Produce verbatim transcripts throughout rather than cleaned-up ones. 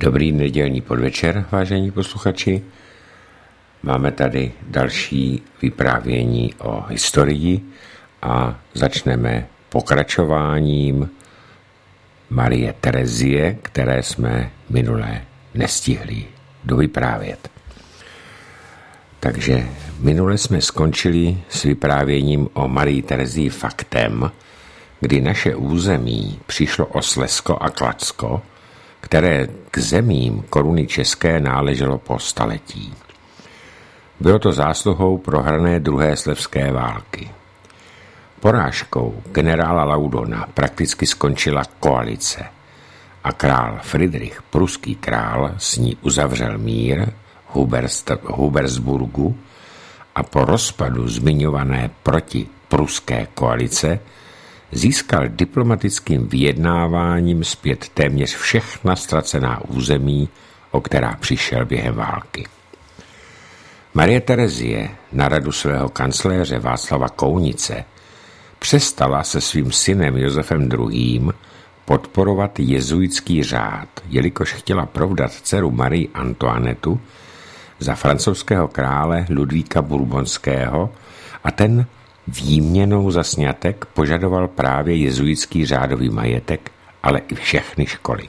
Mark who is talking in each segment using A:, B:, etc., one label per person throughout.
A: Dobrý nedělní podvečer, vážení posluchači. Máme tady další vyprávění o historii a začneme pokračováním Marie Terezie, které jsme minule nestihli dovyprávět. Takže minule jsme skončili s vyprávěním o Marii Terezii faktem, kdy naše území přišlo o Slezsko a Kladsko, které k zemím koruny české náleželo po staletí. Bylo to zásluhou prohrané druhé slezské války. Porážkou generála Laudona prakticky skončila koalice a král Fridrich, pruský král, s ní uzavřel mír v Hubersburgu a po rozpadu zmiňované proti pruské koalice získal diplomatickým vyjednáváním zpět téměř všechna ztracená území, o která přišel během války. Marie Terezie na radu svého kancléře Václava Kounice přestala se svým synem Josefem druhým. podporovat jezuitský řád, jelikož chtěla provdat dceru Marii Antoinetu za francouzského krále Ludvíka Bourbonského a ten výměnou za sňatek požadoval právě jezuitský řádový majetek, ale i všechny školy.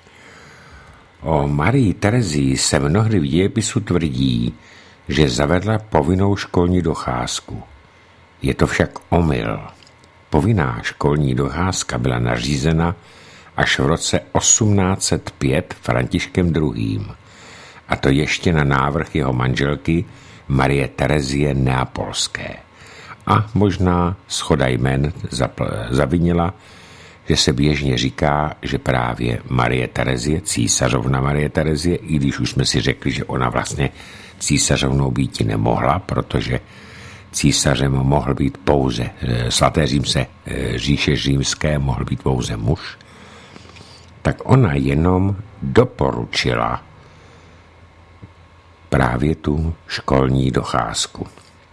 A: O Marii Terezii se mnohdy v dějepisu tvrdí, že zavedla povinnou školní docházku. Je to však omyl. Povinná školní docházka byla nařízena až v roce osmnáct set pět Františkem druhým. A to ještě na návrh jeho manželky Marie Terezie Neapolské. A možná shoda jmen zavinila, že se běžně říká, že právě Marie Terezie, císařovna Marie Terezie, i když už jsme si řekli, že ona vlastně císařovnou býti nemohla, protože císařem mohl být pouze svaté římse, říše římské mohl být pouze muž, tak ona jenom doporučila právě tu školní docházku.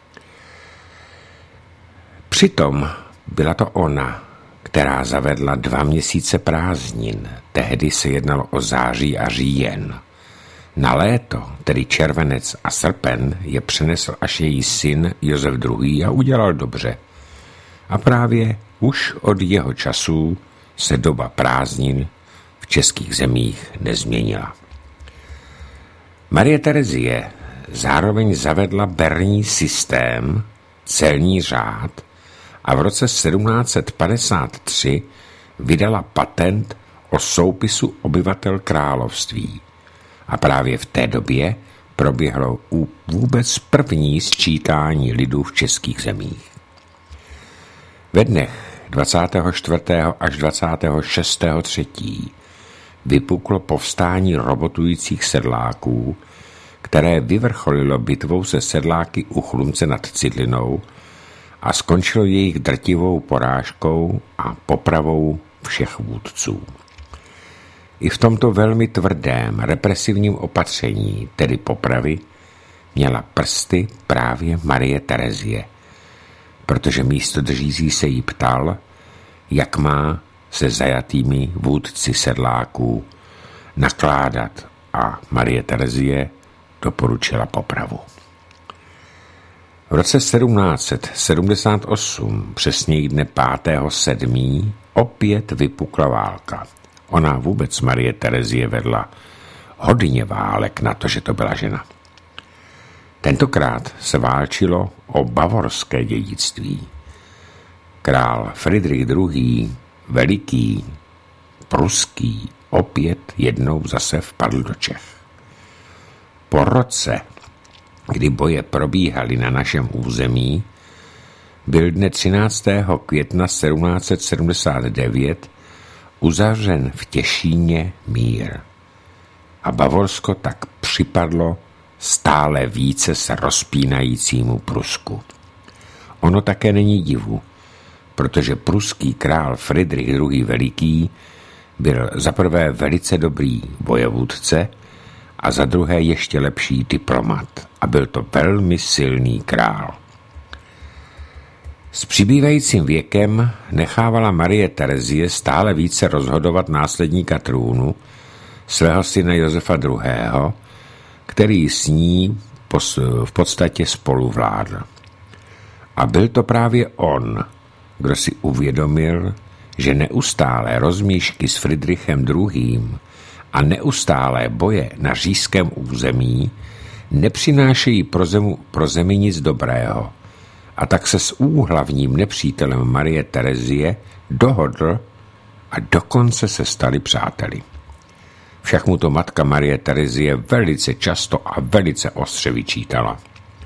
A: Přitom byla to ona, která zavedla dva měsíce prázdnin. Tehdy se jednalo o září a říjen. Na léto, tedy červenec a srpen, je přenesl až její syn Josef druhý. a udělal dobře. A právě už od jeho časů se doba prázdnin v českých zemích nezměnila. Marie Terezie zároveň zavedla berní systém, celní řád, a v roce sedmnáct set padesát tři vydala patent o soupisu obyvatel království. A právě v té době proběhlo vůbec první sčítání lidů v českých zemích. Ve dnech dvacátého čtvrtého až dvacátého šestého třetího vypuklo povstání robotujících sedláků, které vyvrcholilo bitvou se sedláky u Chlumce nad Cidlinou a skončilo jejich drtivou porážkou a popravou všech vůdců. I v tomto velmi tvrdém represivním opatření, tedy popravy, měla prsty právě Marie Terezie, protože místodržící se jí ptal, jak má se zajatými vůdci sedláků nakládat, a Marie Terezie doporučila popravu. V roce sedmnáct set sedmdesát osm, přesněji dne pátého sedmého opět vypukla válka. Ona vůbec Marie Terezie vedla hodně válek na to, že to byla žena. Tentokrát se válčilo o bavorské dědictví. Král Fridrich druhý. Veliký, pruský, opět jednou zase vpadl do Čech. Po roce, kdy boje probíhaly na našem území, byl dne třináctého května sedmnáct set sedmdesát devět uzavřen v Těšíně mír. A Bavorsko tak připadlo stále více se rozpínajícímu Prusku. Ono také není divu, protože pruský král Fridrich druhý. Veliký byl za prvé velice dobrý vojevůdce a za druhé ještě lepší diplomat a byl to velmi silný král. S přibývajícím věkem nechávala Marie Terezie stále více rozhodovat následníka trůnu, svého syna Josefa druhého., který s ní v podstatě spolu vládl. A byl to právě on, kdo si uvědomil, že neustálé rozmíšky s Fridrichem druhým. a neustálé boje na říšském území nepřinášejí pro, zemu, pro zemi nic dobrého. A tak se s úhlavním nepřítelem Marie Terezie dohodl a dokonce se stali přáteli. Však mu to matka Marie Terezie velice často a velice ostře vyčítala.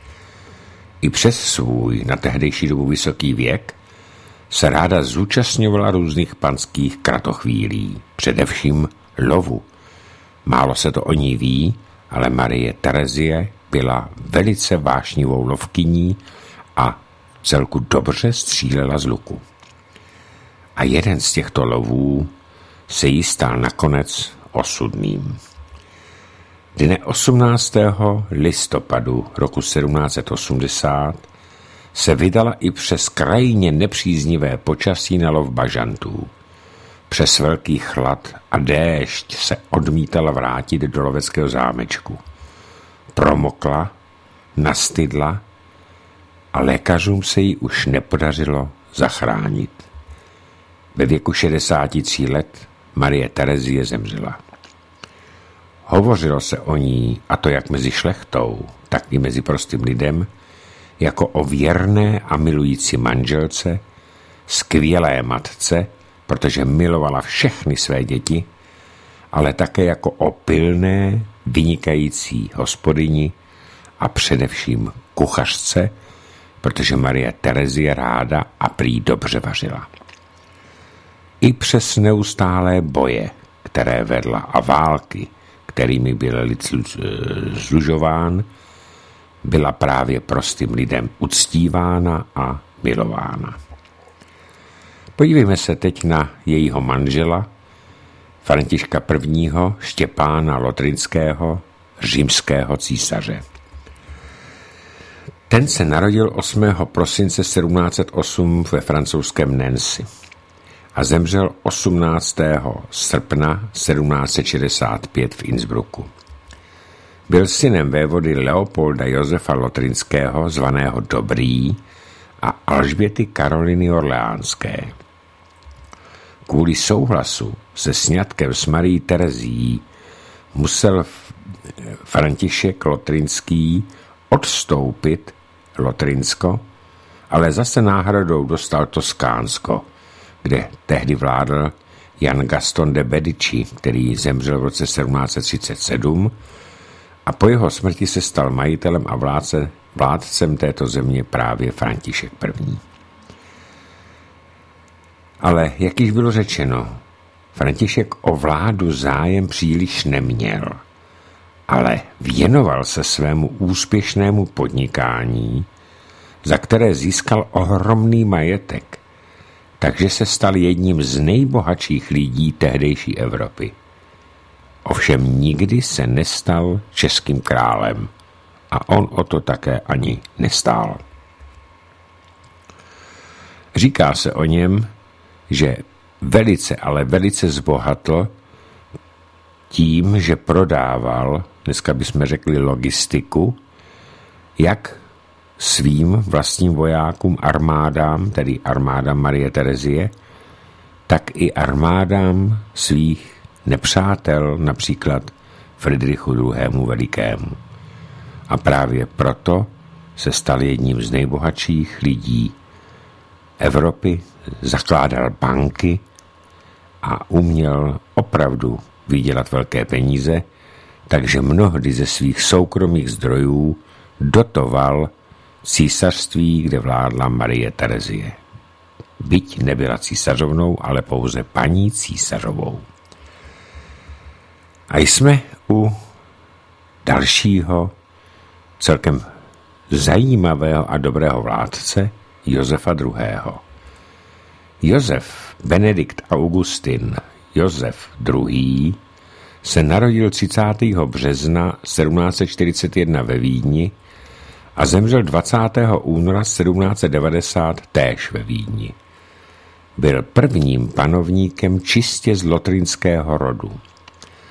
A: I přes svůj na tehdejší dobu vysoký věk se ráda zúčastňovala různých panských kratochvílí, především lovu. Málo se to o ní ví, ale Marie Terezie byla velice vášnivou lovkyní a celku dobře střílela z luku. A jeden z těchto lovů se jí stal nakonec osudným. Dne osmnáctého listopadu roku sedmnáct set osmdesát se vydala i přes krajně nepříznivé počasí na lov bažantů. Přes velký chlad a déšť se odmítala vrátit do loveckého zámečku. Promokla, nastydla a lékařům se jí už nepodařilo zachránit. Ve věku šedesáti tří let Marie Terezie zemřela. Hovořilo se o ní, a to jak mezi šlechtou, tak i mezi prostým lidem, jako o věrné a milující manželce, skvělé matce, protože milovala všechny své děti, ale také jako o pilné, vynikající hospodyni a především kuchařce, protože Marie Terezie ráda a prý dobře vařila. I přes neustálé boje, které vedla, a války, kterými byl lid zlužován, byla právě prostým lidem uctívána a milována. Podívejme se teď na jejího manžela, Františka prvního. Štěpána Lotrinského, římského císaře. Ten se narodil osmého prosince sedmnáct set osm ve francouzském Nancy a zemřel osmnáctého srpna sedmnáct set šedesát pět v Innsbrucku. Byl synem vévody Leopolda Josefa Lotrinského, zvaného Dobrý, a Alžběty Karoliny Orleánské. Kvůli souhlasu se sňatkem s Marií Terezií musel František Lotrinský odstoupit Lotrinsko, ale zase náhradou dostal Toskánsko, kde tehdy vládl Jan Gaston de Medici, který zemřel v roce sedmnáct set třicet sedm, a po jeho smrti se stal majitelem a vládce, vládcem této země právě František první. Ale, jak již bylo řečeno, František o vládu zájem příliš neměl, ale věnoval se svému úspěšnému podnikání, za které získal ohromný majetek, takže se stal jedním z nejbohatších lidí tehdejší Evropy. Ovšem nikdy se nestal českým králem a on o to také ani nestál. Říká se o něm, že velice, ale velice zbohatl tím, že prodával, dneska bychom řekli logistiku, jak svým vlastním vojákům, armádám, tedy armádám Marie Terezie, tak i armádám svých nepřátel, například Fridrichu druhému. Velikému. A právě proto se stal jedním z nejbohatších lidí Evropy, zakládal banky a uměl opravdu vydělat velké peníze, takže mnohdy ze svých soukromých zdrojů dotoval císařství, kde vládla Marie Terezie. Byť nebyla císařovnou, ale pouze paní císařovou. A jsme u dalšího celkem zajímavého a dobrého vládce, Josefa druhého. Josef Benedikt Augustin Josef druhý. se narodil třicátého března sedmnáct set čtyřicet jedna ve Vídni a zemřel dvacátého února sedmnáct set devadesát též ve Vídni. Byl prvním panovníkem čistě z lotrinského rodu.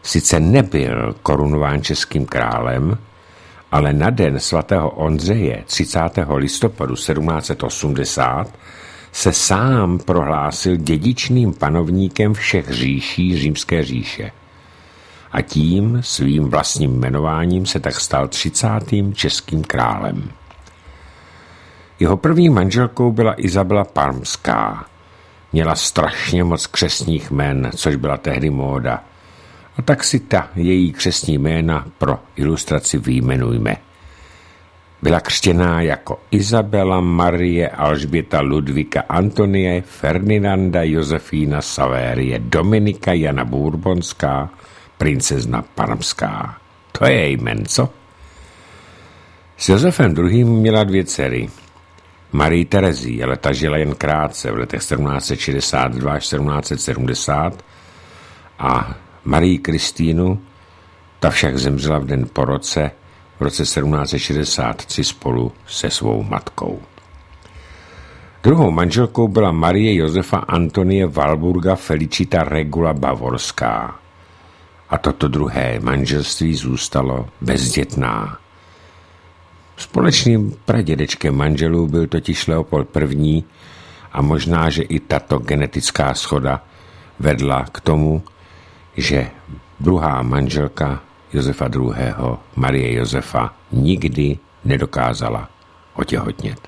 A: sice nebyl korunován českým králem, ale na den svatého Ondřeje třicátého listopadu sedmnáct set osmdesát se sám prohlásil dědičným panovníkem všech říší římské říše. A tím svým vlastním jmenováním se tak stal třicátým českým králem. Jeho první manželkou byla Izabela Parmská. Měla strašně moc křestních jmen, což byla tehdy móda. A tak si ta její křestní jména pro ilustraci vyjmenujme. Byla křtěná jako Izabela, Marie, Alžběta, Ludvíka, Antonie, Ferdinanda, Josefína, Savérie, Dominika, Jana Bourbonská, princezna Parmská. To je jmen, co? S Josefem druhým měla dvě dcery. Marii Terezii, ale ta žila jen krátce v letech sedmnáct set šedesát dva až sedmnáct set sedmdesát a Marii Kristýnu, ta však zemřela v den po roce, v roce sedmnáct set šedesát tři spolu se svou matkou. Druhou manželkou byla Marie Josefa Antonie Walburga Felicita Regula Bavorská. A toto druhé manželství zůstalo bezdětná. Společným pradědečkem manželů byl totiž Leopold I. a možná, že i tato genetická shoda vedla k tomu, že druhá manželka Josefa druhého. Marie Josefa nikdy nedokázala otěhotnět.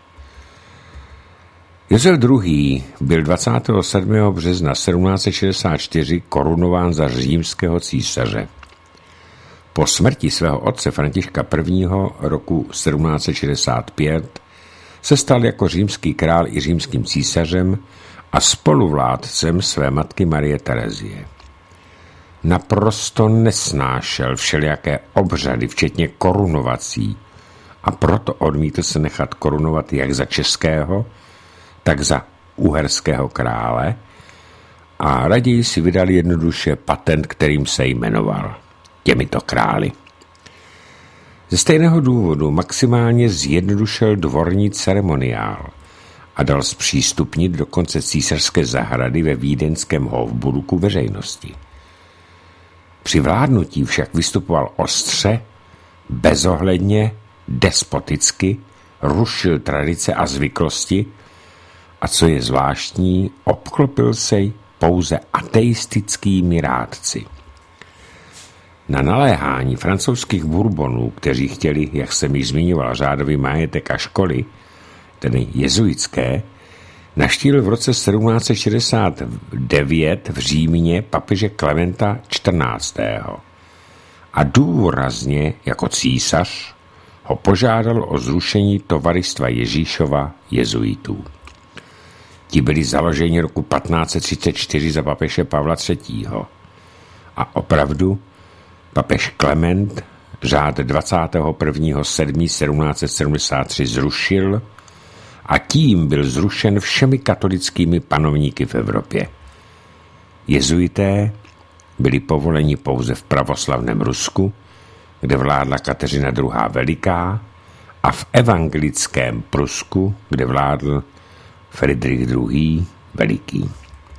A: Josef druhý. byl dvacátého sedmého března sedmnáct set šedesát čtyři korunován za římského císaře. Po smrti svého otce Františka I. roku sedmnáct set šedesát pět se stal jako římský král i římským císařem a spoluvládcem své matky Marie Terezie. Naprosto nesnášel všelijaké obřady, včetně korunovací, a proto odmítl se nechat korunovat jak za českého, tak za uherského krále a raději si vydal jednoduše patent, kterým se jmenoval těmito králi. Ze stejného důvodu maximálně zjednodušil dvorní ceremoniál a dal zpřístupnit dokonce císařské zahrady ve vídeňském Hofburgu veřejnosti. Při vládnutí však vystupoval ostře, bezohledně, despoticky, rušil tradice a zvyklosti a co je zvláštní, obklopil se pouze ateistickými rádci. Na naléhání francouzských Bourbonů, kteří chtěli, jak jsem již zmiňoval, řádový majetek a školy, tedy jezuitské, navštívil v roce sedmnáct set šedesát devět v Římě papeže Klementa čtrnáctého. a důrazně jako císař ho požádal o zrušení tovaristva Ježíšova jezuitů. Ti byli založeni roku patnáct set třicet čtyři za papeže Pavla třetího. A opravdu papež Klement řád dvacátého prvního sedmého sedmnáct set sedmdesát tři zrušil a tím byl zrušen všemi katolickými panovníky v Evropě. Jezuité byli povoleni pouze v pravoslavném Rusku, kde vládla Kateřina druhá. Veliká, a v evangelickém Prusku, kde vládl Fridrich druhý. Veliký.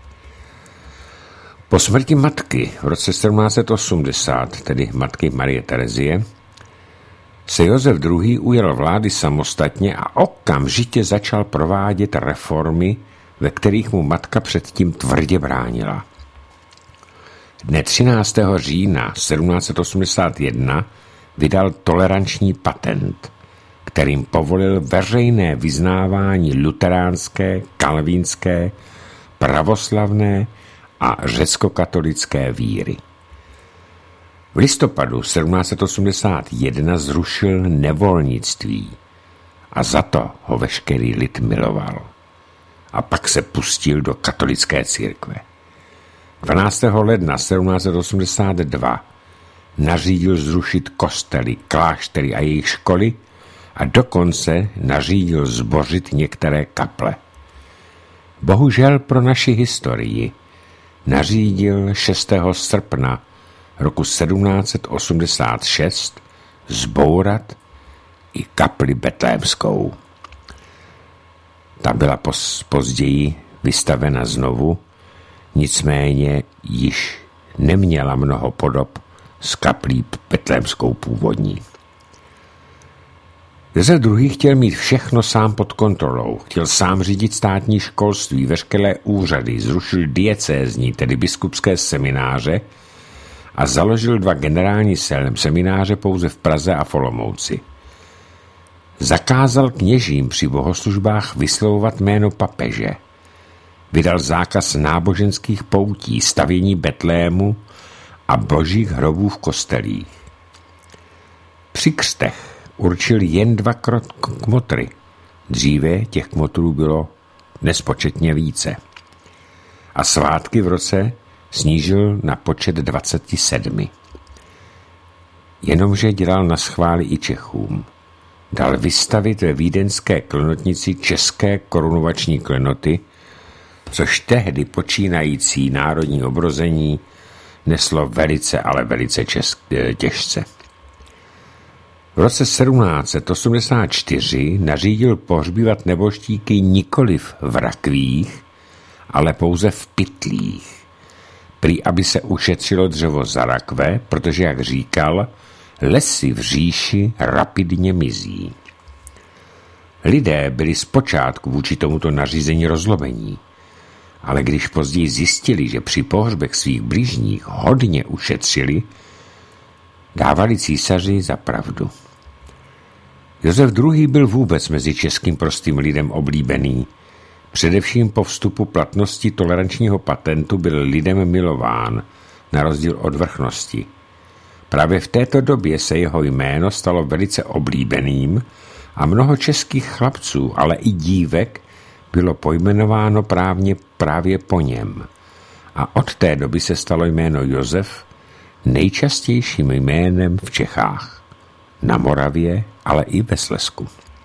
A: Po smrti matky v roce sedmnáct set osmdesát, tedy matky Marie Terezie, se Josef druhý. ujal vlády samostatně a okamžitě začal provádět reformy, ve kterých mu matka předtím tvrdě bránila. Dne třináctého října sedmnáct set osmdesát jedna vydal toleranční patent, kterým povolil veřejné vyznávání luteránské, kalvínské, pravoslavné a řeckokatolické víry. V listopadu sedmnáct set osmdesát jedna zrušil nevolnictví a za to ho veškerý lid miloval. A pak se pustil do katolické církve. dvanáctého ledna sedmnáct set osmdesát dva nařídil zrušit kostely, kláštery a jejich školy a dokonce nařídil zbořit některé kaple. Bohužel pro naši historii nařídil šestého srpna roku sedmnáct set osmdesát šest zbourat i kapli betlémskou. Ta byla později vystavena znovu, nicméně již neměla mnoho podob s kaplí betlémskou původní. Josef druhý. chtěl mít všechno sám pod kontrolou. Chtěl sám řídit státní školství, veškeré úřady, zrušil diecézní, tedy biskupské semináře a založil dva generální semináře pouze v Praze a v Olomouci. Zakázal kněžím při bohoslužbách vyslovovat jméno papeže. Vydal zákaz náboženských poutí, stavění betlému a božích hrobů v kostelích. Při křtech určil jen dva kmotry. Dříve těch kmotrů bylo nespočetně více. A svátky v roce snížil na počet dvacet sedm. Jenomže dělal na schvály i Čechům. Dal vystavit ve vídeňské klenotnici české korunovační klenoty, což tehdy počínající národní obrození neslo velice, ale velice česk- těžce. V roce sedmnáct set osmdesát čtyři nařídil pohřbívat nebožtíky nikoliv v rakvích, ale pouze v pytlích. Prý, aby se ušetřilo dřevo za rakve, protože, jak říkal, lesy v říši rapidně mizí. Lidé byli zpočátku vůči tomuto nařízení rozlobení, ale když později zjistili, že při pohřbech svých blížních hodně ušetřili, dávali císaři za pravdu. Josef druhý. byl vůbec mezi českým prostým lidem oblíbený. Především po vstupu platnosti tolerančního patentu byl lidem milován, na rozdíl od vrchnosti. Právě v této době se jeho jméno stalo velice oblíbeným a mnoho českých chlapců, ale i dívek, bylo pojmenováno právě, právě po něm. A od té doby se stalo jméno Josef nejčastějším jménem v Čechách, na Moravě, ale i ve Slezsku.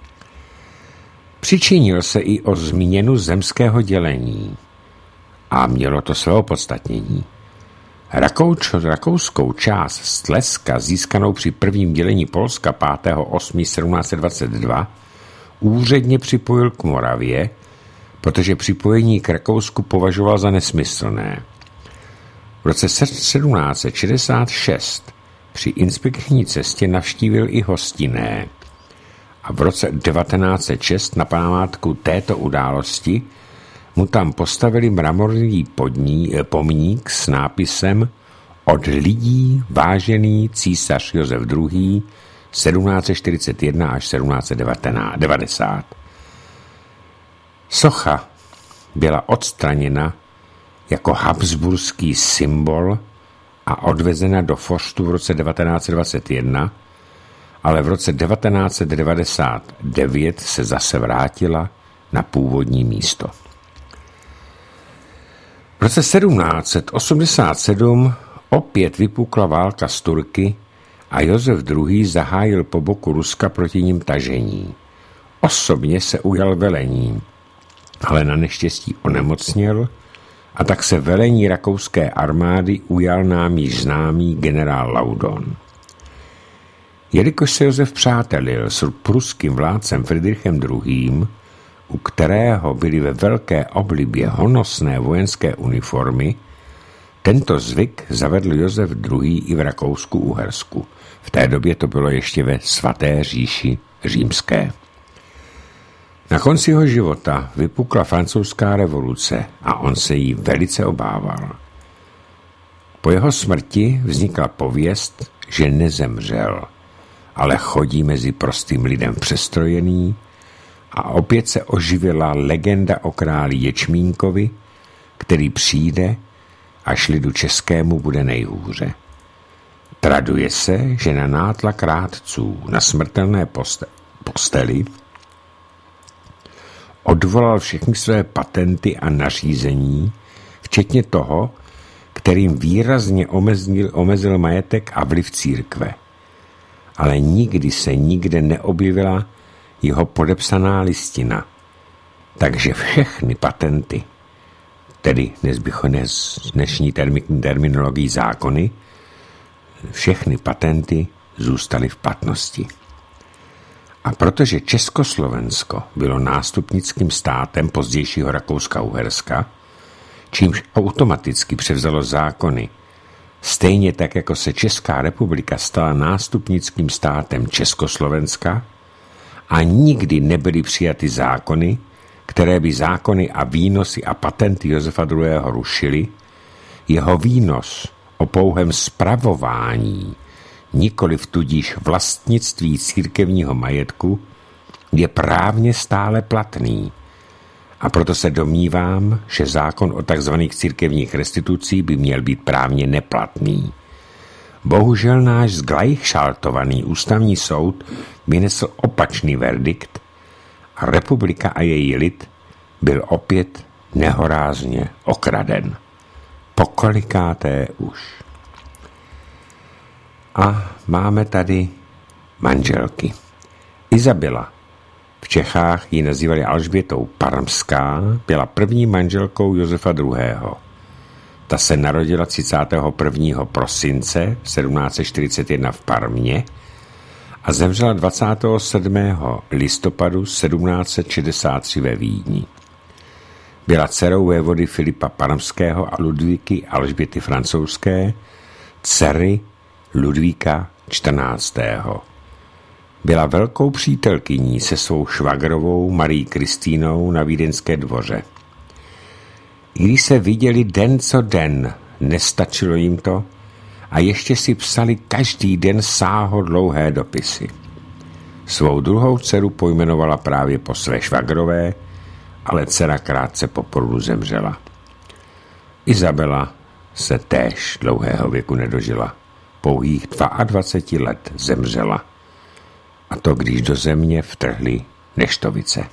A: Přičinil se i o změnu zemského dělení a mělo to své opodstatnění. Rakouč, rakouskou část Slezska, získanou při prvním dělení Polska pátého osmého sedmnáct set dvacet dva, úředně připojil k Moravě, protože připojení k Rakousku považoval za nesmyslné. V roce sedmnáct set šedesát šest při inspekční cestě navštívil i Hostinné a v roce devatenáct set šest na památku této události mu tam postavili mramorný podní, pomník s nápisem Od lidí vážený císař Josef druhý. sedmnáct set čtyřicet jedna až sedmnáct set devadesát. Socha byla odstraněna jako habsburský symbol a odvezena do Forštu v roce devatenáct set dvacet jedna, ale v roce devatenáct set devadesát devět se zase vrátila na původní místo. V roce sedmnáct set osmdesát sedm opět vypukla válka s Turky a Josef druhý. zahájil po boku Ruska proti nim tažení. Osobně se ujal velení, ale na neštěstí onemocněl a tak se velení rakouské armády ujal nám již známý generál Laudon. Jelikož se Josef přátelil s pruským vládcem Fridrichem druhým., u kterého byly ve velké oblibě honosné vojenské uniformy, tento zvyk zavedl Josef druhý. i v Rakousku-Uhersku. V té době to bylo ještě ve svaté říši římské. Na konci jeho života vypukla francouzská revoluce a on se jí velice obával. Po jeho smrti vznikla pověst, že nezemřel, ale chodí mezi prostým lidem přestrojený, a opět se oživila legenda o králi Ječmínkovi, který přijde, až lidu českému bude nejhůře. Traduje se, že na nátlak rádců na smrtelné posteli odvolal všechny své patenty a nařízení, včetně toho, kterým výrazně omezil, omezil majetek a vliv církve. Ale nikdy se nikde neobjevila jeho podepsaná listina. Takže všechny patenty, tedy nezbychone z dnešní termi- terminologií zákony, všechny patenty zůstaly v platnosti. A protože Československo bylo nástupnickým státem pozdějšího Rakouska-Uherska, čímž automaticky převzalo zákony Stejně tak, jako se Česká republika stala nástupnickým státem Československa a nikdy nebyly přijaty zákony, které by zákony a výnosy a patenty Josefa druhého. rušily, jeho výnos o pouhém spravování, nikoliv tudíž vlastnictví církevního majetku, je právně stále platný. A proto se domnívám, že zákon o tzv. Církevních restitucí by měl být právně neplatný. Bohužel náš zglajšaltovaný ústavní soud vynesl opačný verdikt a republika a její lid byl opět nehorázně okraden. Pokolikáté už. A máme tady manželky. Izabela, v Čechách ji nazývali Alžbětou Parmská, byla první manželkou Josefa druhého. Ta se narodila třicátého prvního prosince sedmnáct set čtyřicet jedna v Parmě a zemřela dvacátého sedmého listopadu sedmnáct set šedesát tři ve Vídni. Byla dcerou vévody Filipa Parmského a Ludvíky Alžběty Francouzské, dcery Ludvíka čtrnáctého. Byla velkou přítelkyní se svou švagrovou Marií Kristýnou na vídeňské dvoře. I když se viděli den co den, nestačilo jim to a ještě si psali každý den sáhodlouhé dopisy. Svou druhou dceru pojmenovala právě po své švagrové, ale dcera krátce po porodu zemřela. Izabela se též dlouhého věku nedožila. Pouhých dvacet dva let zemřela. A to, když do země vtrhly neštovice.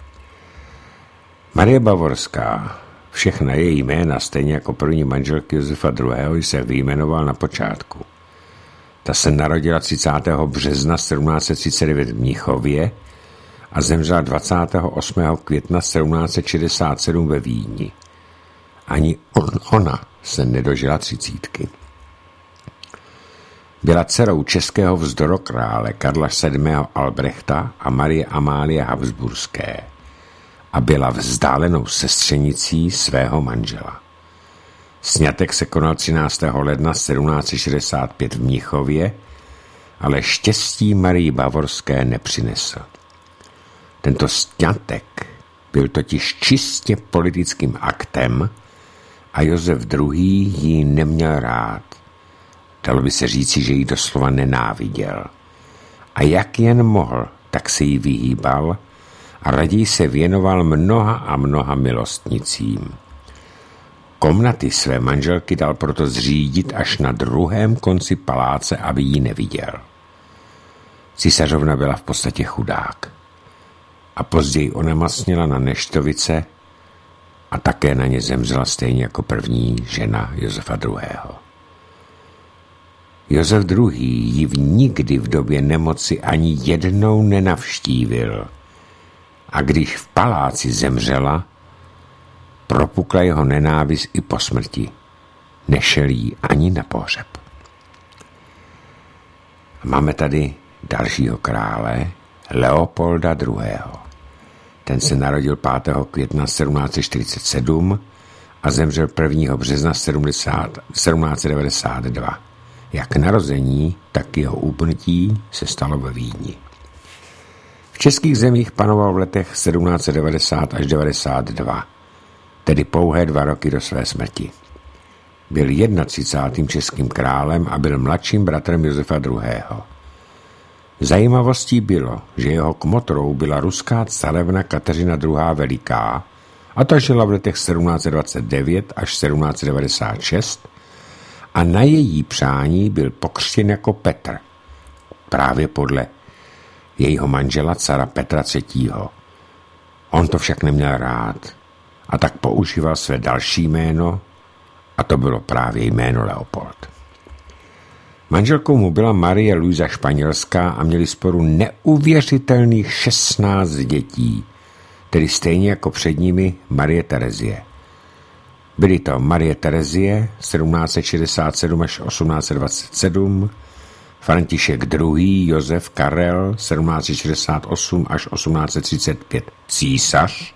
A: Marie Bavorská, všechna její jména, stejně jako první manželky Josefa druhého. se vyjmenoval na počátku. Ta se narodila třicátého března sedmnáct set třicet devět v Mnichově a zemřela dvacátého osmého května sedmnáct set šedesát sedm ve Vídni. Ani on, ona se nedožila třicítky. Byla dcerou českého vzdorokrále Karla sedmého. Albrechta a Marie Amálie Habsburské a byla vzdálenou sestřenicí svého manžela. Sňatek se konal třináctého ledna sedmnáct set šedesát pět v Mnichově, ale štěstí Marii Bavorské nepřinesl. Tento sňatek byl totiž čistě politickým aktem a Josef druhý. ji neměl rád. Dalo by se říci, že ji doslova nenáviděl. A jak jen mohl, tak se jí vyhýbal a raději se věnoval mnoha a mnoha milostnicím. Komnaty své manželky dal proto zřídit až na druhém konci paláce, aby ji neviděl. Císařovna byla v podstatě chudák a později onemocněla na neštovice a také na ně zemřela stejně jako první žena Josefa druhého. Josef druhý. ji v nikdy v době nemoci ani jednou nenavštívil a když v paláci zemřela, propukla jeho nenávist i po smrti. Nešel jí ani na pohřeb. Máme tady dalšího krále, Leopolda druhého. Ten se narodil pátého května sedmnáct set čtyřicet sedm a zemřel prvního března sedmnáct set devadesát dva. Jak narození, tak jeho úmrtí se stalo ve Vídni. V českých zemích panoval v letech sedmnáct set devadesát až devadesát dva, tedy pouhé dva roky do své smrti. Byl třicátým prvním českým králem a byl mladším bratrem Josefa druhého. Zajímavostí bylo, že jeho kmotrou byla ruská carevna Kateřina druhá. Veliká, a ta žila v letech sedmnáct set dvacet devět až sedmnáct set devadesát šest a na její přání byl pokřtěn jako Petr, právě podle jejího manžela cara Petra třetího. On to však neměl rád a tak používal své další jméno a to bylo právě jméno Leopold. Manželkou mu byla Marie Luisa Španělská a měli sporu neuvěřitelných šestnáct dětí, tedy stejně jako před nimi Marie Terezie. Byly to Marie Terezie sedmnáct set šedesát sedm až osmnáct set dvacet sedm, František druhý. Josef Karel sedmnáct set šedesát osm až osmnáct set třicet pět císař,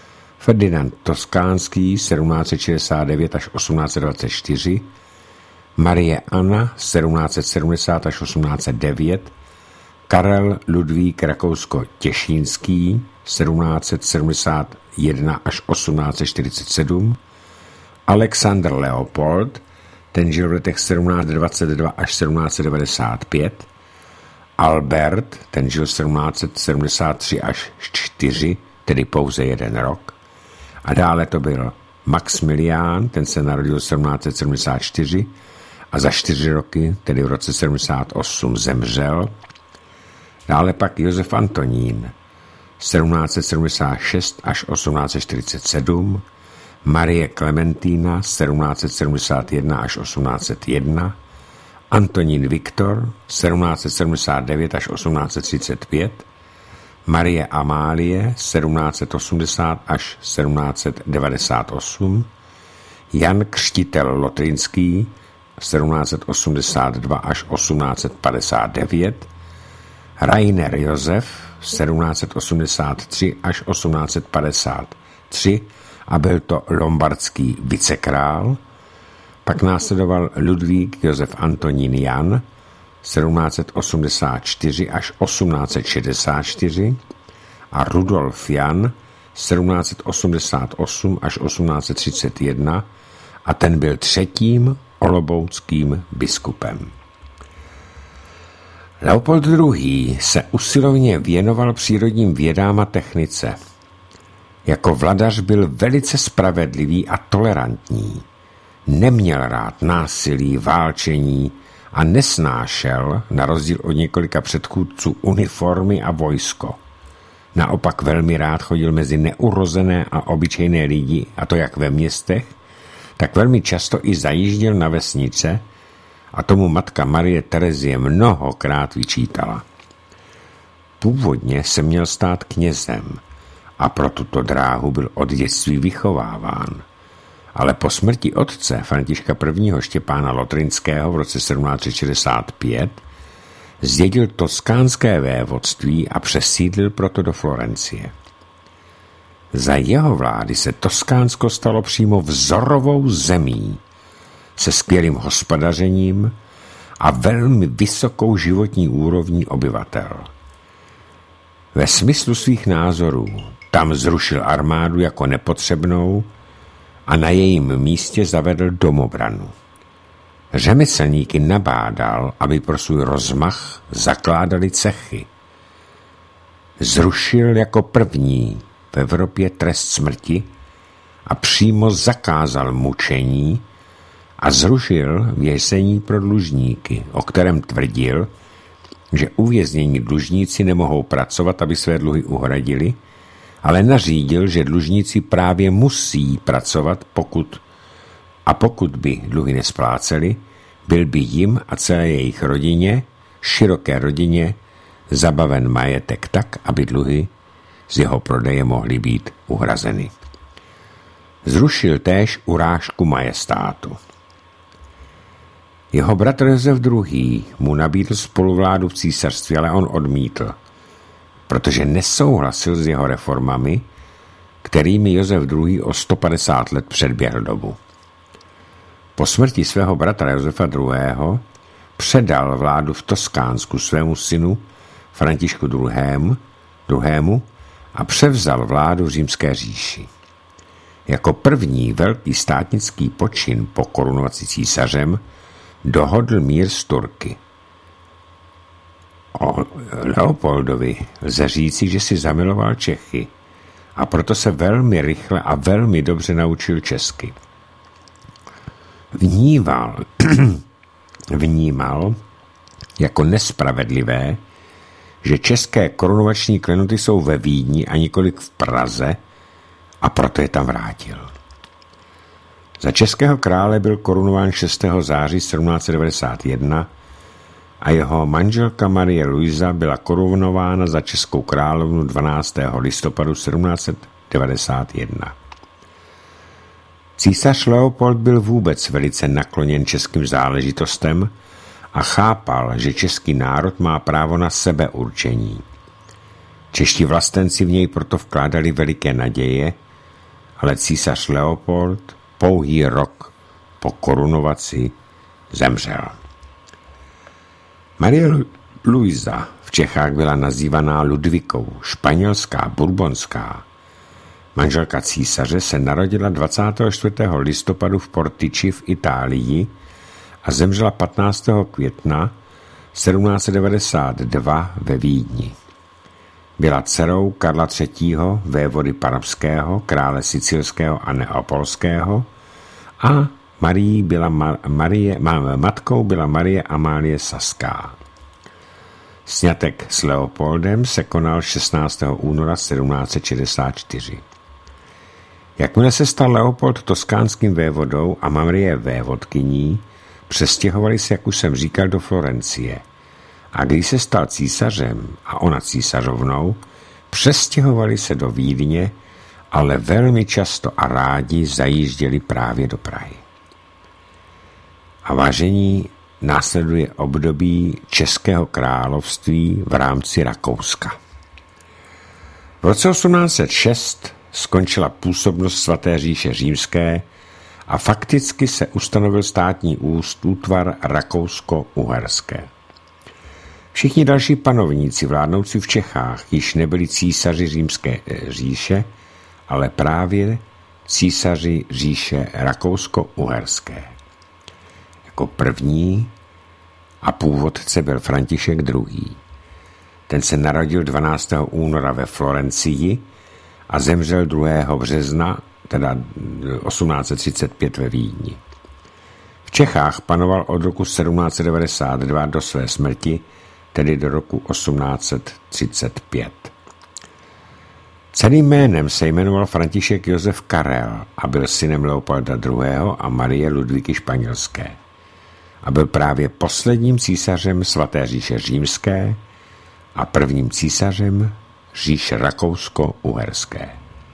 A: Ferdinand Toskánský sedmnáct set šedesát devět až osmnáct set dvacet čtyři, Marie Anna sedmnáct set sedmdesát až osmnáct set devět, Karel Ludvík Rakousko-Těšínský sedmnáct set sedmdesát jedna až osmnáct set čtyřicet sedm, Alexander Leopold, ten žil v letech sedmnáct set dvacet dva až sedmnáct set devadesát pět, Albert, ten žil sedmnáct set sedmdesát tři až čtyři, tedy pouze jeden rok. A dále to byl Maxmilián, ten se narodil sedmnáct set sedmdesát čtyři a za čtyři roky, tedy v roce sedmdesát osm, zemřel. Dále pak Josef Antonín, sedmnáct set sedmdesát šest až osmnáct set čtyřicet sedm, Marie Klementína, sedmnáct set sedmdesát jedna až osmnáct set jedna, Antonín Viktor, sedmnáct set sedmdesát devět až osmnáct set třicet pět, Marie Amálie, sedmnáct set osmdesát až sedmnáct set devadesát osm, Jan Křtitel Lotrinský, sedmnáct set osmdesát dva až osmnáct set padesát devět, Rainer Josef, sedmnáct set osmdesát tři až osmnáct set padesát tři, a byl to lombardský vicekrál. Pak následoval Ludvík Josef Antonín Jan, sedmnáct set osmdesát čtyři až osmnáct set šedesát čtyři, a Rudolf Jan, sedmnáct set osmdesát osm až osmnáct set třicet jedna, a ten byl třetím olomouckým biskupem. Leopold druhý. se usilovně věnoval přírodním vědám a technice. Jako vladař byl velice spravedlivý a tolerantní. Neměl rád násilí, válčení a nesnášel, na rozdíl od několika předchůdců, uniformy a vojsko. Naopak velmi rád chodil mezi neurozené a obyčejné lidi, a to jak ve městech, tak velmi často i zajížděl na vesnice, a tomu matka Marie Terezie mnohokrát vyčítala. Původně se měl stát knězem a pro tuto dráhu byl od dětství vychováván. Ale po smrti otce Františka I. Štěpána Lotrinského v roce sedmnáct set šedesát pět zdědil toskánské vévodství a přesídlil proto do Florencie. Za jeho vlády se Toskánsko stalo přímo vzorovou zemí se skvělým hospodařením a velmi vysokou životní úrovní obyvatel. Ve smyslu svých názorů tam zrušil armádu jako nepotřebnou a na jejím místě zavedl domobranu. Řemeslníky nabádal, aby pro svůj rozmach zakládali cechy. Zrušil jako první v Evropě trest smrti a přímo zakázal mučení a zrušil vězení pro dlužníky, o kterém tvrdil, že uvěznění dlužníci nemohou pracovat, aby své dluhy uhradili, ale nařídil, že dlužníci právě musí pracovat, pokud a pokud by dluhy nespláceli, byl by jim a celé jejich rodině, široké rodině, zabaven majetek tak, aby dluhy z jeho prodeje mohly být uhrazeny. Zrušil též urážku majestátu. Jeho bratr Josef druhý. mu nabídl spoluvládu v císařství, ale on odmítl, protože nesouhlasil s jeho reformami, kterými Josef druhý. o sto padesát let předběhl dobu. Po smrti svého bratra Josefa druhého. předal vládu v Toskánsku svému synu Františku druhému. a převzal vládu v Římské říši. Jako první velký státnický počin po korunovaci císařem dohodl mír s Turky. O Leopoldovi lze říci, že si zamiloval Čechy a proto se velmi rychle a velmi dobře naučil česky. Vníval, vnímal jako nespravedlivé, že české korunovační klenoty jsou ve Vídni a několik v Praze, a proto je tam vrátil. Za českého krále byl korunován šestého září sedmnáct set devadesát jedna a jeho manželka Marie Luisa byla korunována za českou královnu dvanáctého listopadu sedmnáct set devadesát jedna. Císař Leopold byl vůbec velice nakloněn českým záležitostem a chápal, že český národ má právo na sebeurčení. Čeští vlastenci v něj proto vkládali veliké naděje, ale císař Leopold pouhý rok po korunovaci zemřel. Marie Luisa v Čechách byla nazývaná Ludvikou, španělská, bourbonská. Manželka císaře se narodila dvacátého čtvrtého listopadu v Portici v Itálii a zemřela patnáctého května sedmnáct set devadesát dva ve Vídni. Byla dcerou Karla třetího, vévody Parmského, krále sicilského a neapolského a Marie byla Ma- Marie, má, matkou byla Marie Amálie Saská. Sňatek s Leopoldem se konal šestnáctého února sedmnáct set šedesát čtyři. Jakmile se stal Leopold toskánským vévodou a Marie vévodkyní, přestěhovali se, jak už jsem říkal, do Florencie. A když se stal císařem a ona císařovnou, přestěhovali se do Vídně, ale velmi často a rádi zajížděli právě do Prahy. A vážení, následuje období Českého království v rámci Rakouska. V roce osmnáct set šest skončila působnost Svaté říše římské a fakticky se ustanovil státní útvar Rakousko-Uherské. Všichni další panovníci vládnoucí v Čechách již nebyli císaři římské říše, ale právě císaři říše Rakousko-Uherské. Jako první a původce byl František druhý. Ten se narodil dvanáctého února ve Florencii a zemřel druhého března, teda osmnáct set třicet pět ve Vídni. V Čechách panoval od roku sedmnáct set devadesát dva do své smrti, tedy do roku osmnáct set třicet pět. Celým jménem se jmenoval František Josef Karel a byl synem Leopolda druhého a Marie Ludvíky Španělské. A byl právě posledním císařem Svaté říše římské a prvním císařem říše Rakousko-Uherské.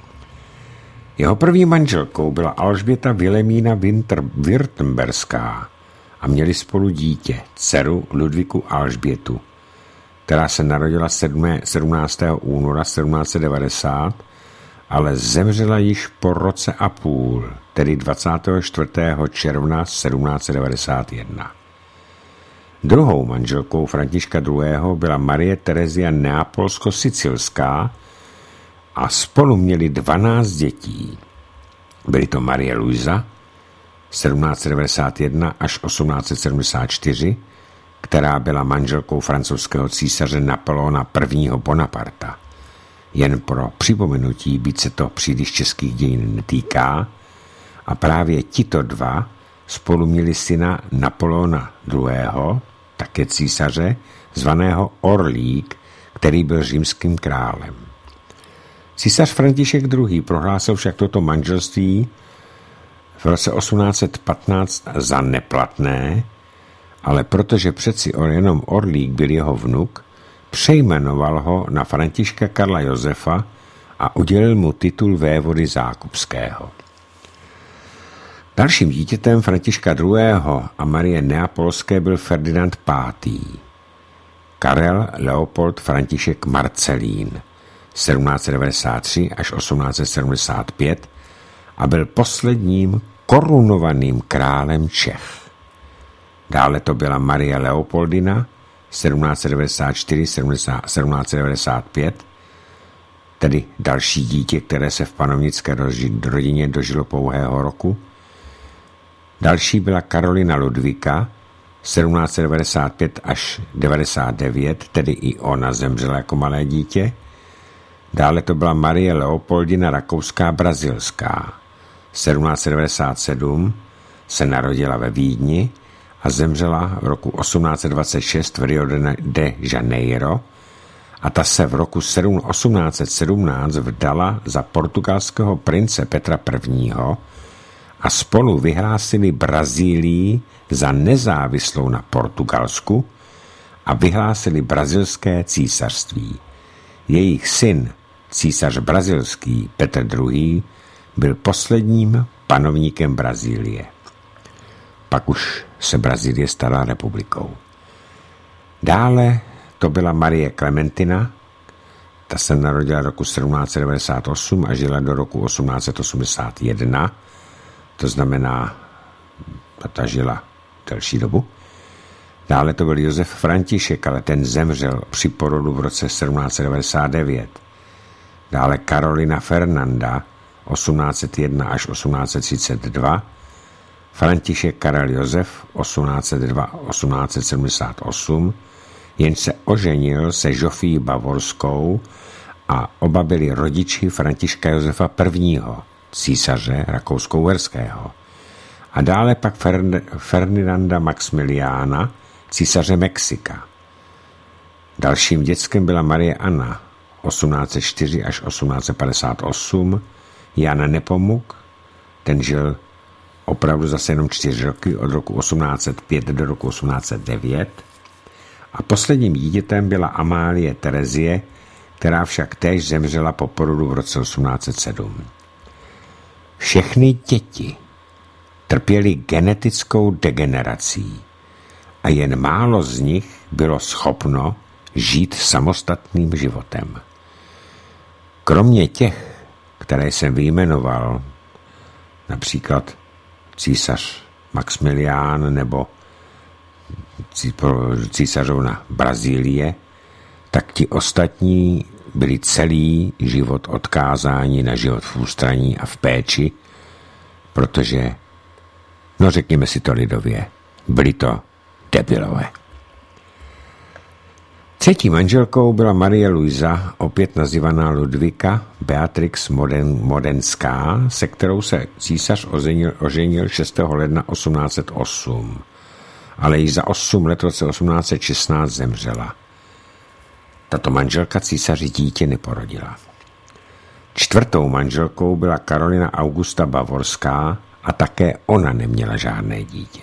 A: Jeho první manželkou byla Alžběta Vilemína Württemberská a měli spolu dítě, dceru Ludviku Alžbětu, která se narodila sedmnáctého února sedmnáct set devadesát, ale zemřela již po roce a půl, tedy dvacátého čtvrtého června sedmnáct set devadesát jedna. Druhou manželkou Františka druhého byla Marie Terezia Neapolsko-Sicilská a spolu měli dvanáct dětí. Byly to Marie Luisa sedmnáct set devadesát jedna až osmnáct set sedmdesát čtyři, která byla manželkou francouzského císaře Napoleona prvního Bonaparta. Jen pro připomenutí, byť se to příliš českých dějin netýká, a právě tito dva spolu měli syna Napoleona druhého, také císaře, zvaného Orlík, který byl římským králem. Císař František druhý. prohlásil však toto manželství v roce osmnáct set patnáct za neplatné, ale protože přeci jenom Orlík byl jeho vnuk, přejmenoval ho na Františka Karla Josefa a udělil mu titul vévody Zákupského. Dalším dítětem Františka druhého. a Marie Neapolské byl Ferdinand pátý. Karel Leopold František Marcelín sedmnáct set devadesát tři až osmnáct set sedmdesát pět a byl posledním korunovaným králem Čech. Dále to byla Marie Leopoldina sedmnáct set devadesát čtyři až sedmnáct set devadesát pět, tedy další dítě, které se v panovnické rodině dožilo pouhého roku. Další byla Karolina Ludvíka sedmnáct set devadesát pět až devadesát devět, tedy i ona zemřela jako malé dítě. Dále to byla Marie Leopoldina Rakouská Brazilská. sedmnáct set devadesát sedm se narodila ve Vídni a zemřela v roku osmnáct set dvacet šest v Rio de Janeiro a ta se v roku osmnáct set sedmnáct vdala za portugalského prince Petra prvního. a spolu vyhlásili Brazílii za nezávislou na Portugalsku a vyhlásili brazilské císařství. Jejich syn, císař brazilský Petr druhý. byl posledním panovníkem Brazílie. Pak už se Brazílie stala republikou. Dále to byla Marie Klementina, ta se narodila roku sedmnáct set devadesát osm a žila do roku osmnáct set osmdesát jedna, to znamená, ta žila delší dobu. Dále to byl Josef František, ale ten zemřel při porodu v roce sedmnáct set devadesát devět. Dále Karolina Fernanda osmnáct set jedna až osmnáct set třicet dva, František Karel Josef osmnáct set dva až osmnáct set sedmdesát osm, jenž se oženil se Žofí Bavorskou a oba byli rodiči Františka Josefa I., císaře Rakousko-Uherského. A dále pak Ferdinanda Maxmiliána, císaře Mexika. Dalším dětskem byla Marie Anna osmnáct set čtyři až osmnáct set padesát osm, Jan Nepomuk, ten žil opravdu zase jenom čtyři roky, od roku osmnáct set pět do roku osmnáct set devět. A posledním dítětem byla Amálie Terezie, která však též zemřela po porodu v roce osmnáct set sedm. Všechny děti trpěly genetickou degenerací a jen málo z nich bylo schopno žít samostatným životem. Kromě těch, které jsem vyjmenoval, například císař Maxmilián nebo císařovna Brazílie, tak ti ostatní byli celý život odkázáni na život v ústraní a v péči, protože, no řekněme si to lidově, byli to debilové. Třetí manželkou byla Marie Luisa, opět nazývaná Ludvika Beatrix Moden, Modenská, se kterou se císař oženil, oženil šestého ledna osmnáct set osm, ale již za osm let v roce osmnáct set šestnáct zemřela. Tato manželka císaři dítě neporodila. Čtvrtou manželkou byla Karolina Augusta Bavorská a také ona neměla žádné dítě.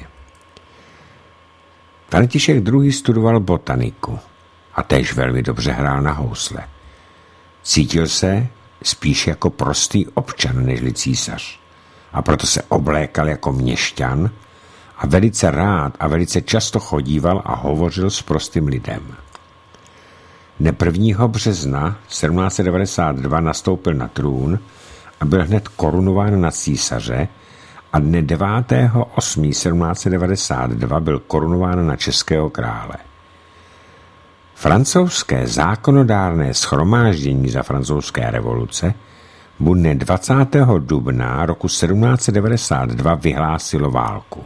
A: František druhý. Studoval botaniku a též velmi dobře hrál na housle. Cítil se spíš jako prostý občan nežli císař a proto se oblékal jako měšťan a velice rád a velice často chodíval a hovořil s prostým lidem. Dne prvního března sedmnáct set devadesát dva nastoupil na trůn a byl hned korunován na císaře a dne devátého osmého sedmnáct set devadesát dva byl korunován na českého krále. Francouzské zákonodárné shromáždění za francouzské revoluce mu dne dvacátého dubna roku sedmnáct set devadesát dva vyhlásilo válku.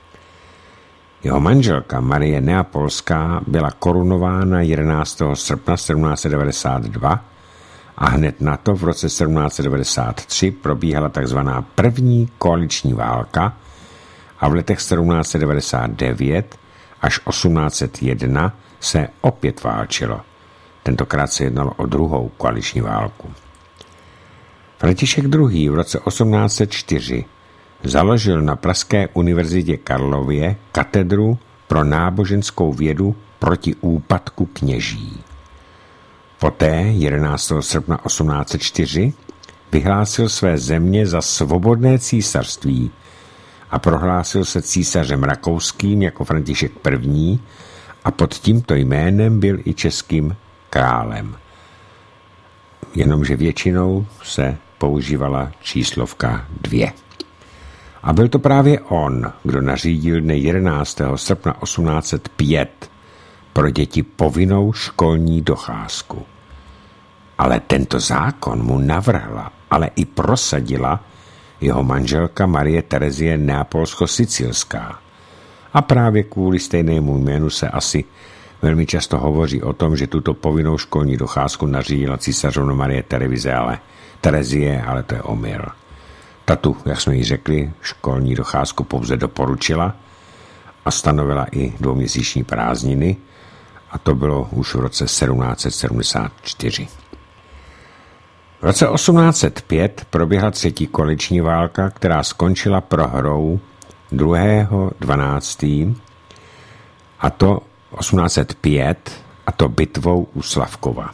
A: Jeho manželka Marie Neapolská byla korunována jedenáctého srpna sedmnáct set devadesát dva a hned na to v roce sedmnáct set devadesát tři probíhala tzv. První koaliční válka a v letech sedmnáct set devadesát devět až osmnáct set jedna se opět válčilo. Tentokrát se jednalo o druhou koaliční válku. František druhý. v roce osmnáct set čtyři založil na Pražské univerzitě Karlově katedru pro náboženskou vědu proti úpadku kněží. Poté jedenáctého srpna osmnáct set čtyři vyhlásil své země za svobodné císařství a prohlásil se císařem rakouským jako František I. a pod tímto jménem byl i českým králem. Jenomže většinou se používala číslovka dvě. A byl to právě on, kdo nařídil dne jedenáctého srpna osmnáct set pět pro děti povinnou školní docházku. Ale tento zákon mu navrhla, ale i prosadila jeho manželka Marie Terezie Neapolsko-Sicilská. A právě kvůli stejnému jménu se asi velmi často hovoří o tom, že tuto povinnou školní docházku nařídila císařovna Marie Terezie, ale, Terezie, ale to je omyl. Tatu, jak jsme jí řekli, školní docházku pouze doporučila a stanovila i dvouměsíční prázdniny a to bylo už v roce sedmnáct set sedmdesát čtyři. V roce osmnáct set pět proběhla třetí koaliční válka, která skončila prohrou druhého dvanáctého a to osmnáct set pět a to bitvou u Slavkova.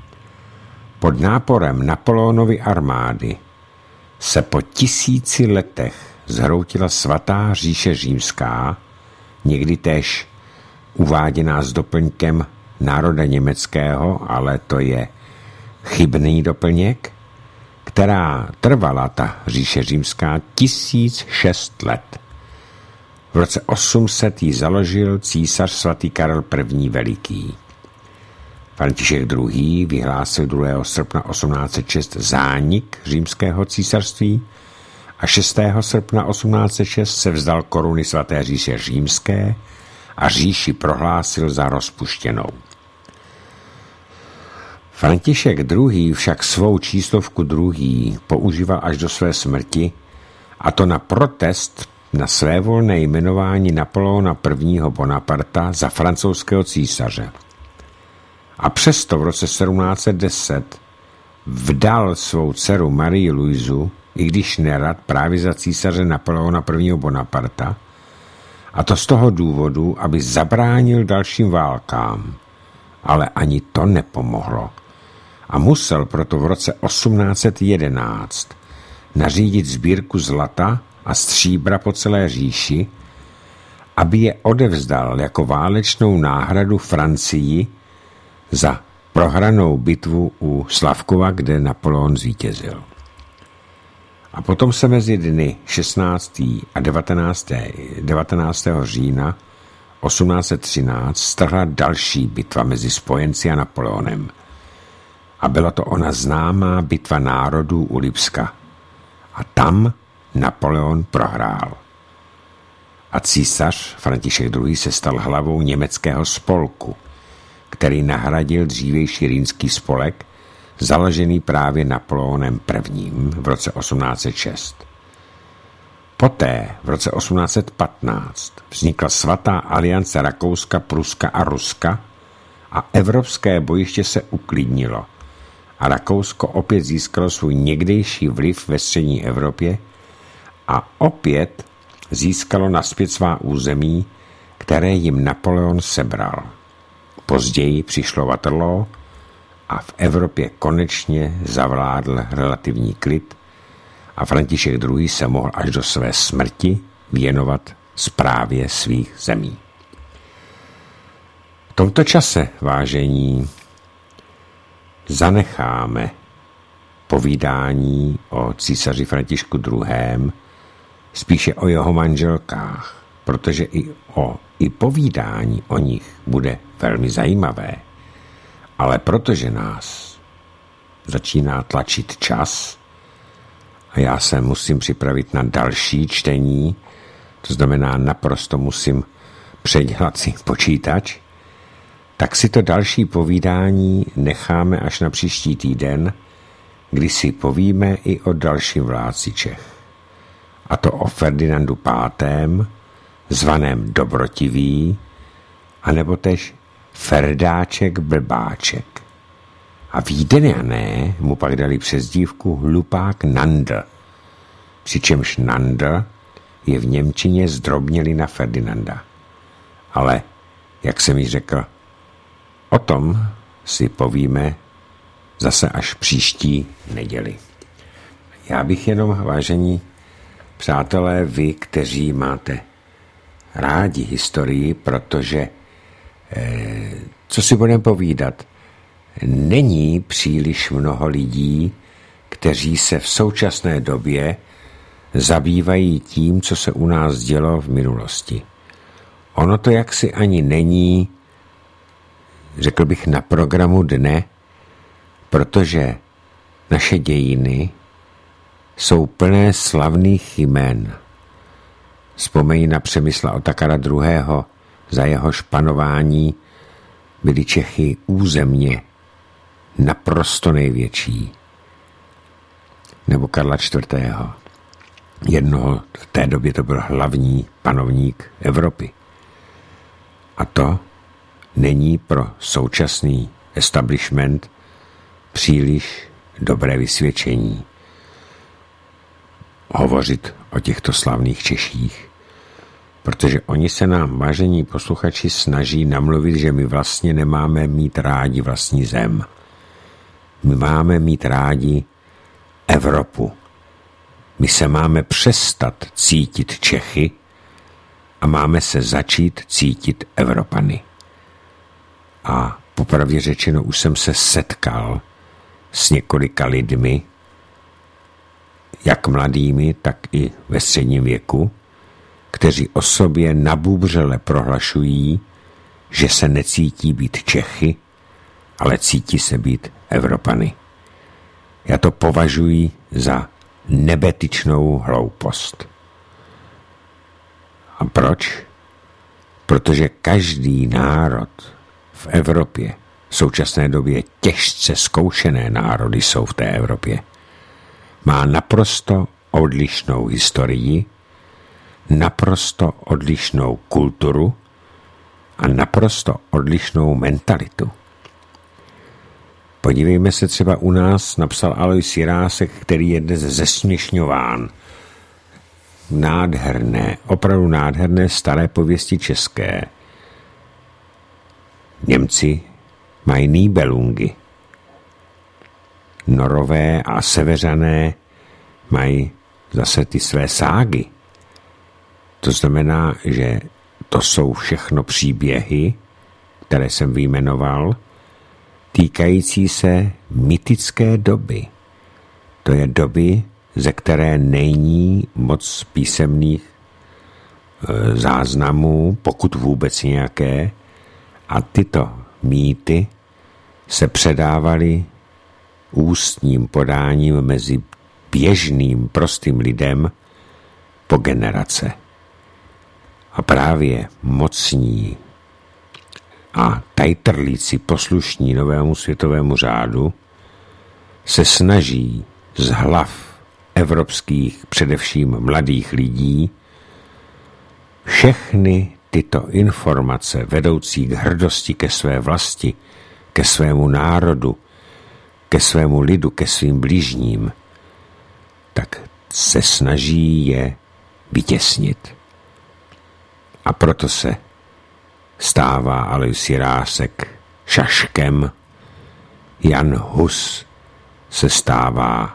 A: Pod náporem Napoleonovy armády se po tisíci letech zhroutila svatá říše římská, někdy též uváděná s doplňkem národa německého, ale to je chybný doplněk, která trvala ta říše římská tisíc šest let. V roce osm set ji založil císař svatý Karel I. Veliký. František druhý. vyhlásil druhého srpna osmnáct set šest zánik římského císařství a šestého srpna osmnáct set šest se vzdal koruny svaté říše římské a říši prohlásil za rozpuštěnou. František druhý. však svou číslovku druhý používal až do své smrti, a to na protest na svévolné jmenování Napoleona I. Bonaparta za francouzského císaře. A přesto v roce sedmnáct set deset vdal svou dceru Marii Luizu, i když nerad, právě za císaře Napoleona I. Bonaparta, a to z toho důvodu, aby zabránil dalším válkám. Ale ani to nepomohlo. A musel proto v roce osmnáct set jedenáct nařídit sbírku zlata a stříbra po celé říši, aby je odevzdal jako válečnou náhradu Francii za prohranou bitvu u Slavkova, kde Napoleon zvítězil. A potom se mezi dny šestnáctého a devatenáctého října osmnáct set třináct strhla další bitva mezi spojenci a Napoleonem. A byla to ona známá bitva národů u Lipska. A tam Napoleon prohrál. A císař František druhý. se stal hlavou německého spolku, který nahradil dřívější rýnský spolek, založený právě Napoleonem I. v roce osmnáct set šest. Poté v roce osmnáct set patnáct vznikla svatá aliance Rakouska, Pruska a Ruska a evropské bojiště se uklidnilo a Rakousko opět získalo svůj někdejší vliv ve střední Evropě a opět získalo nazpět svá území, které jim Napoleon sebral. Později přišlo Waterloo a v Evropě konečně zavládl relativní klid a František druhý. se mohl až do své smrti věnovat správě svých zemí. V tomto čase, vážení, zanecháme povídání o císaři Františku druhém. spíše o jeho manželkách, protože i o i povídání o nich bude velmi zajímavé. Ale protože nás začíná tlačit čas a já se musím připravit na další čtení, to znamená naprosto musím předělat si počítač, tak si to další povídání necháme až na příští týden, kdy si povíme i o dalším vládci Čech. A to o Ferdinandu pátém., zvaném Dobrotivý, anebo tež Ferdáček Blbáček. A Vídeňané mu pak dali přezdívku Hlupák Nandl, přičemž Nandl je v němčině zdrobnělina Ferdinanda. Ale, jak jsem již řekl, o tom si povíme zase až příští neděli. Já bych jenom, vážení přátelé, vy, kteří máte rádi historii, protože, eh, co si budeme povídat, není příliš mnoho lidí, kteří se v současné době zabývají tím, co se u nás dělo v minulosti. Ono to jaksi ani není, řekl bych, na programu dne, protože naše dějiny jsou plné slavných jmen. Vzpomeň na Přemysla Otakara druhého. Za jeho panování byly Čechy územně naprosto největší. Nebo Karla čtvrtého. Jednoho, v té době to byl hlavní panovník Evropy. A to není pro současný establishment příliš dobré vysvědčení hovořit o těchto slavných Češích, protože oni se nám, vážení posluchači, snaží namluvit, že my vlastně nemáme mít rádi vlastní zem. My máme mít rádi Evropu. My se máme přestat cítit Čechy a máme se začít cítit Evropany. A popravdě řečeno, už jsem se setkal s několika lidmi, jak mladými, tak i ve středním věku, kteří o sobě nabubřele prohlašují, že se necítí být Čechy, ale cítí se být Evropany. Já to považuji za nebetyčnou hloupost. A proč? Protože každý národ v Evropě, v současné době těžce zkoušené národy jsou v té Evropě, má naprosto odlišnou historii, naprosto odlišnou kulturu a naprosto odlišnou mentalitu. Podívejme se třeba u nás, napsal Alois Jirásek, který je dnes zesměšňován. Nádherné, opravdu nádherné staré pověsti české. Němci mají Nibelungy. Norové a Seveřané mají zase ty své ságy. To znamená, že to jsou všechno příběhy, které jsem vyjmenoval, týkající se mytické doby. To je doby, ze které není moc písemných e, záznamů, pokud vůbec nějaké, a tyto mýty se předávaly ústním podáním mezi běžným prostým lidem po generace. A právě mocní a tajtrlíci poslušní novému světovému řádu se snaží z hlav evropských, především mladých lidí, všechny tyto informace vedoucí k hrdosti ke své vlasti, ke svému národu, ke svému lidu, ke svým bližním, tak se snaží je vytěsnit. A proto se stává Alois Jirásek šaškem, Jan Hus se stává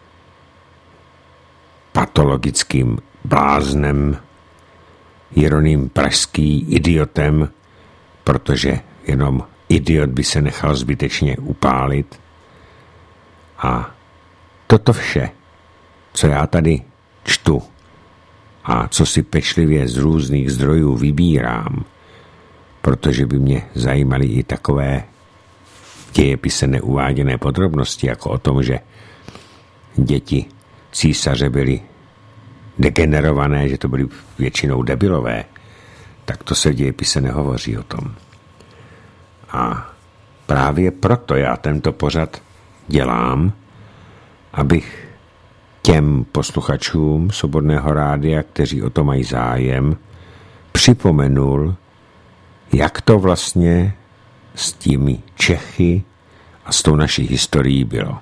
A: patologickým bláznem, Jeroným Pražský idiotem, protože jenom idiot by se nechal zbytečně upálit. A toto vše, co já tady čtu a co si pečlivě z různých zdrojů vybírám, protože by mě zajímaly i takové dějepise neuváděné podrobnosti, jako o tom, že děti císaře byly degenerované, že to byly většinou debilové, tak to se v dějepise nehovoří o tom. A právě proto já tento pořad dělám, abych těm posluchačům Svobodného rádia, kteří o to mají zájem, připomenul, jak to vlastně s těmi Čechy a s tou naší historií bylo.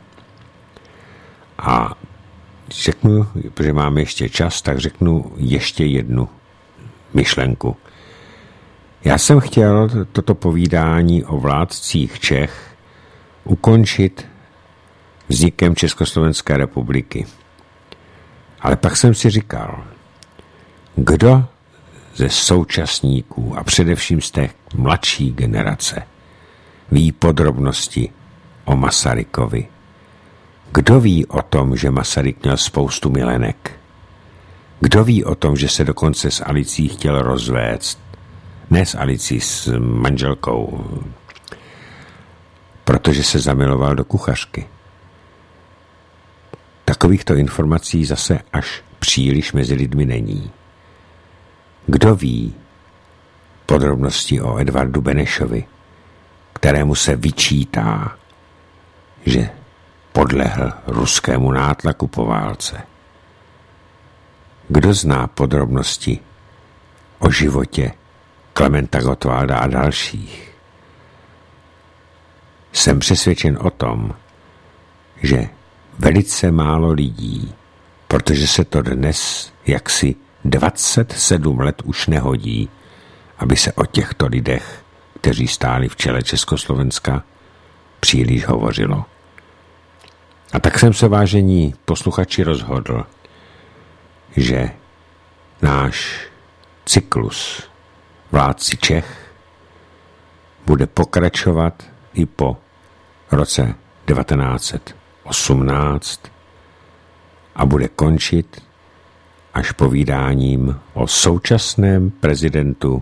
A: A řeknu, protože máme ještě čas, tak řeknu ještě jednu myšlenku. Já jsem chtěl toto povídání o vládcích Čech ukončit vznikem Československé republiky. Ale pak jsem si říkal, kdo ze současníků a především z té mladší generace ví podrobnosti o Masarykovi. Kdo ví o tom, že Masaryk měl spoustu milenek? Kdo ví o tom, že se dokonce s Alicí chtěl rozvéct? Ne s Alicí, s manželkou, protože se zamiloval do kuchařky. Takovýchto informací zase až příliš mezi lidmi není. Kdo ví podrobnosti o Edvardu Benešovi, kterému se vyčítá, že podlehl ruskému nátlaku po válce? Kdo zná podrobnosti o životě Klementa Gottwalda a dalších? Jsem přesvědčen o tom, že velice málo lidí, protože se to dnes jaksi dvacet sedm let už nehodí, aby se o těchto lidech, kteří stáli v čele Československa, příliš hovořilo. A tak jsem se, vážení posluchači, rozhodl, že náš cyklus Vládci Čech bude pokračovat i po roce devatenáct set osmnáct a bude končit až povídáním o současném prezidentu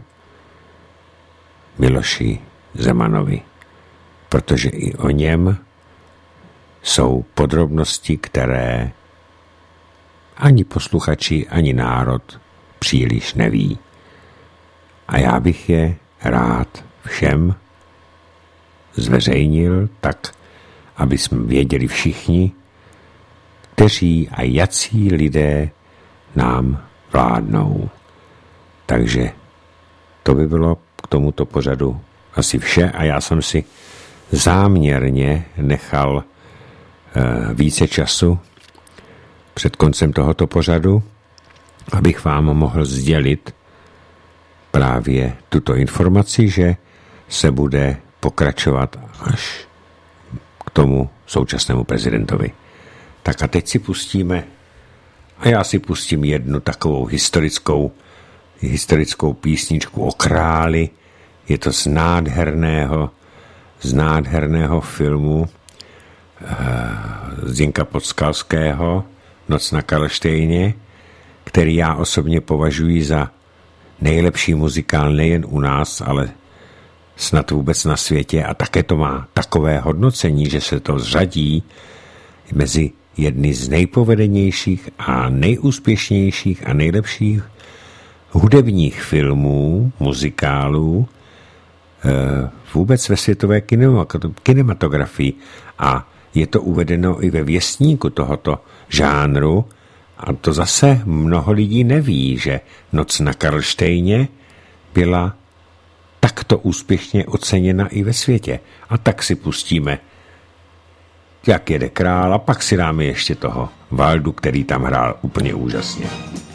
A: Miloši Zemanovi, protože i o něm jsou podrobnosti, které ani posluchači, ani národ příliš neví. A já bych je rád všem zveřejnil tak, aby jsme věděli všichni, kteří a jací lidé nám vládnou. Takže to by bylo k tomuto pořadu asi vše a já jsem si záměrně nechal e, více času před koncem tohoto pořadu, abych vám mohl sdělit právě tuto informaci, že se bude pokračovat až k tomu současnému prezidentovi. Tak a teď si pustíme, a já si pustím jednu takovou historickou, historickou písničku o králi. Je to z nádherného, z nádherného filmu eh, Zdenka Podskalského Noc na Karlštejně, který já osobně považuji za nejlepší muzikál nejen u nás, ale snad vůbec na světě, a také to má takové hodnocení, že se to řadí mezi jedny z nejpovedenějších a nejúspěšnějších a nejlepších hudebních filmů, muzikálů vůbec ve světové kinematografii. A je to uvedeno i ve věstníku tohoto žánru. A to zase mnoho lidí neví, že Noc na Karlštejně byla takto úspěšně oceněna i ve světě. A tak si pustíme, jak jede král, a pak si dáme ještě toho Valdu, který tam hrál úplně úžasně.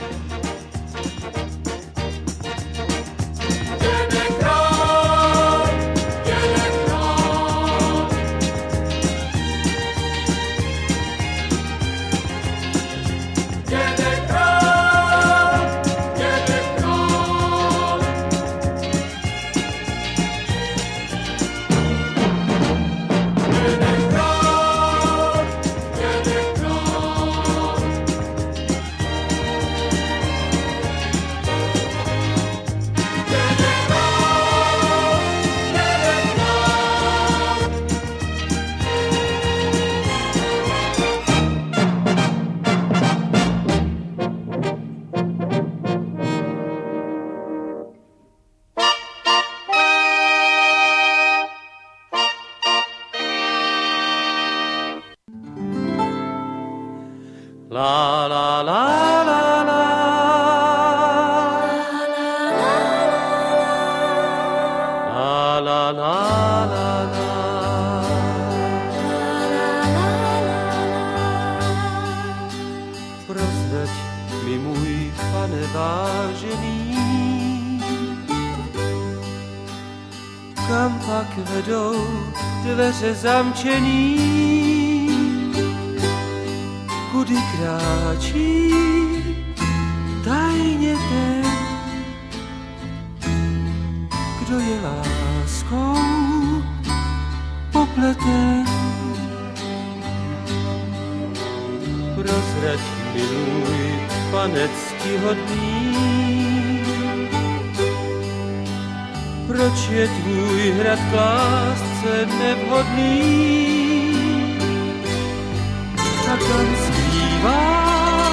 B: La la la la la la la la la prozrať mi, můj pane vážený, kam pak vedou dveře zamčený, kudy kráčí tajně ten, kdo je láskou popleten. Prozrať mi, můj pane ctihodný, proč je tvůj hrad k lásce nevhodný, a kam skrývá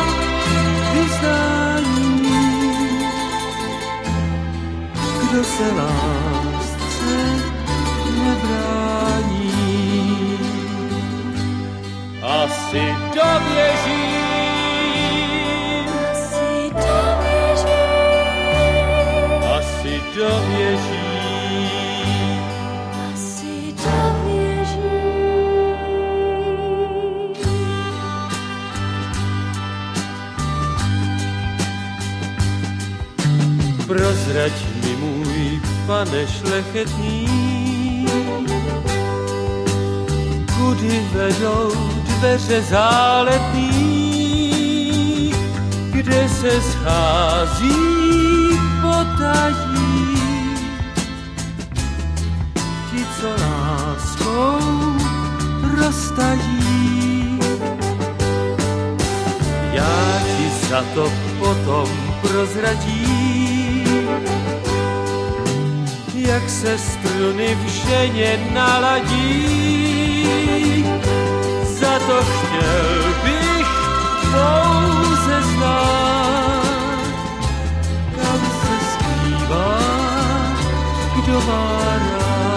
B: vyznání, kdo se lásce nebrání. Asi dověřím, asi dověřím, asi dověřím. Prozrať mi, můj pane šlechetný, kudy vedou dveře záletný, kde se schází potají ti, co láskou roztají. Já ti za to potom prozradí, jak se struny v ženě naladí. Za to chtěl bych pouze znát, kam se skrývá, kdo má rád.